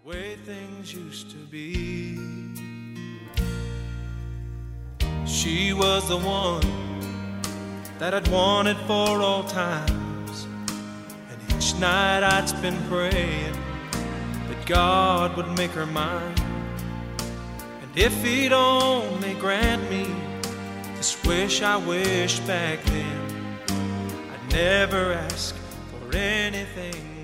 way things used to be. She was the one that I'd wanted for all times, and each night I'd spend praying that God would make her mine. And if He'd only grant me this wish I wished back then, I'd never ask for anything